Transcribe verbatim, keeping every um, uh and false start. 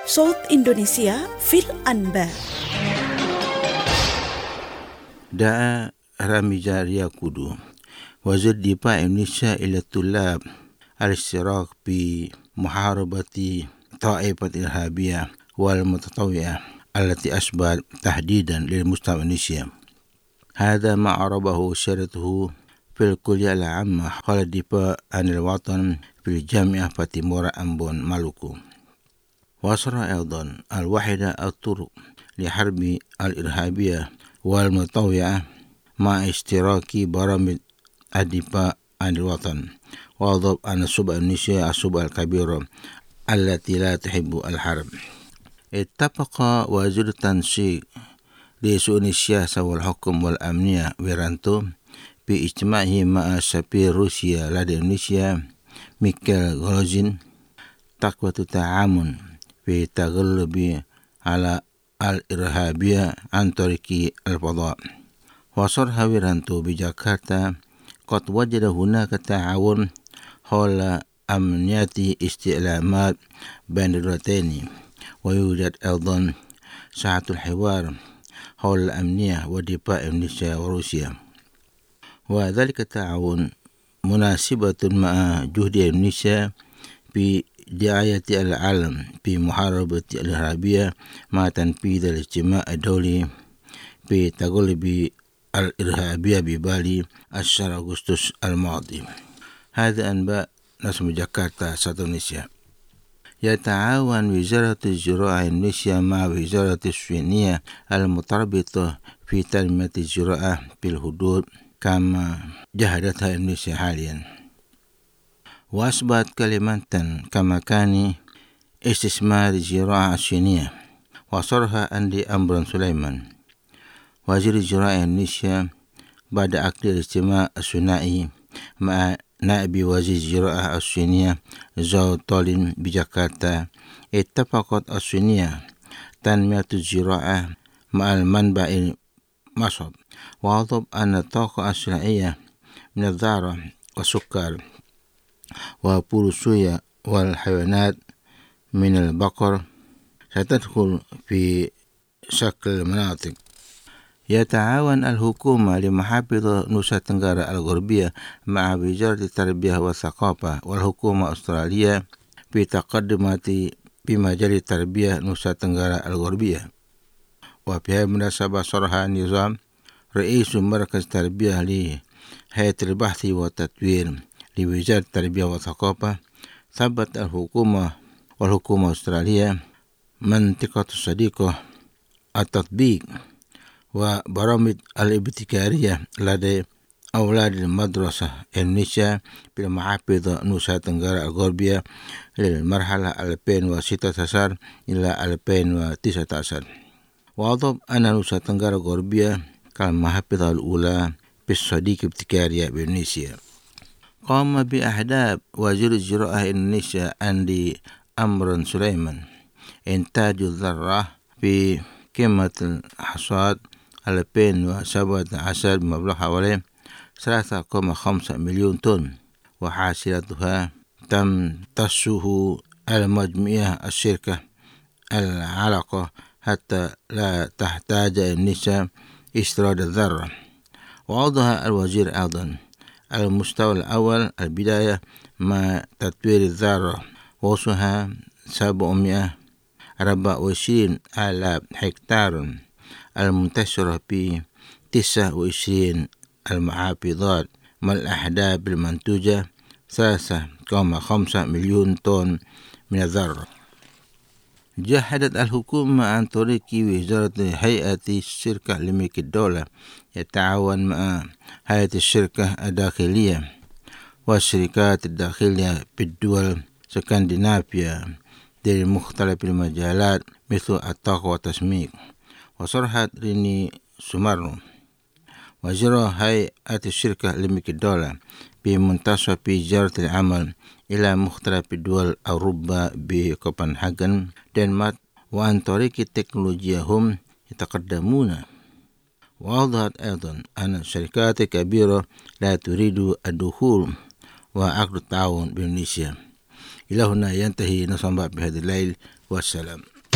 صوت إندونيسيا في الأنباء. دعا رامي جاريا كودو وزير دفاع إندونيسيا إلى الطلاب الاشتراك بمحاربة طائفة الإرهابية والمتطوعة التي أشبهت تهديدا للمجتمع الإندونيسي. هذا ما عربه شرته في الكلية العامة حول الدفاع عن الوطن في الجامعة فاتيمورا أمبون مالوكو. وصر أيضا الوحدة الطرق لحرب الإرهابية والمتطوعة مع اشتراك برامج الدفاع عن الوطن، وأضاف أن الشبهة الإندونيسية الشبهة الكبيرة التي لا تحب الحرب. اتفق وزير التنسيق لشؤون السياسة والحكم والأمنية ويرانتو في اجتماعه مع سفير روسيا لدى إندونيسيا ميكائيل غولوزين تقوى التعاون في التغلب على الإرهابية عن طريق الفضاء. وصرح ويرانتو بجاكرتا قد وجد هناك تعاون حول أمنية استعلامات بين الدولتين، ويوجد أيضا ساعة الحوار حول الأمنية ودفاع إندونيسيا وروسيا، وذلك التعاون مناسبة مع جهود إندونيسيا في دعاية العالم في محاربة الإرهابية مع تنفيذ الاجتماع الدولي في تغلب الإرهابية ببالي الشهر أغسطس الماضي. هذا أنباء نسم جاكرتا إندونيسيا. يتعاون وزارة الزراعة إندونيسيا مع وزارة الصينية المتربطة في تنمية الزراعة في الحدود كما جهدتها إندونيسيا حاليا. وأصبحت كلمة كمكان استثمار الزراعة الصينية. وصرها أندي أمبرون سليمان وزير الزراعة إندونيسيا بعد عقد الاجتماع الثنائي مع نائب وزير الزراعة الصينية زاو تولين بجاكرتا. اتفقت الصينية تنمية الزراعة مع المنبع مصب، وأضاف أن الطاقة الصناعية من الذرة والسكر وبور الصويا والحيوانات من البقر ستدخل في شكل المناطق. يتعاون الحكومة لمحافظة نوسا تنغارا الغربية مع وزارة التربية والثقافة والحكومة الأسترالية في تقدمات في مجال التربية نوسا تنغارا الغربية. وفي هذه المناسبة صرح نظام رئيس مركز التربية لهيئة البحث والتطوير لوزارة التربية والثقافة ثبت الحكومة والحكومة الأسترالية منطقة الصديقة التطبيق وبرامج الابتكارية لدى أولاد المدرسة إندونيسيا في المحافظة نوسا تنغارا الغربية للمرحلة ألفين وستة عشر إلى ألفين وتسعة عشر. وأضاف أن نوسا تنغارا الغربية كالمحافظة الأولى في الصديق الابتكارية بإندونيسيا. قام بأهداف وزير الزراعة إندونيسيا أندي أمبرون سليمان إنتاج الذرة في قمة الحصاد ألفين وسبعة عشر بمبلغ حوالي ثلاثة فاصلة خمسة مليون طن، وحاصلتها تم تصه المجموعة الشركة العلاقة حتى لا تحتاج إندونيسيا استيراد الذرة. وأوضح الوزير أيضا المستوى الأول البداية مع تطوير الذرة وسعها سبعمائة وأربعة وعشرين آلاف هكتار المنتشرة في تسعة وعشرين المحافظات، مع الأهداف المنتوجة ثلاثة فاصلة خمسة مليون طن من الذرة. جهدت الحكومة عن طريق وزارة هيئة الشركة لملك الدولة يتعاون مع هيئة الشركة الداخلية والشركات الداخلية بالدول سكندنافيا في مختلف المجالات مثل الطاقة والتسميك. وصرحت ريني سومارنو وزير هيئة الشركة لملك الدولة في منتصف زيارة العمل إلى مختلف دول أوروبا بكوبنهاغن دنمارك، وعن طريق التكنولوجيا هم يتقدمون. وأوضحت أيضا أن الشركات الكبيرة لا تريد الدخول وعقد التعاون بإندونيسيا. إلى هنا ينتهي نصب بهذا الليل، والسلام.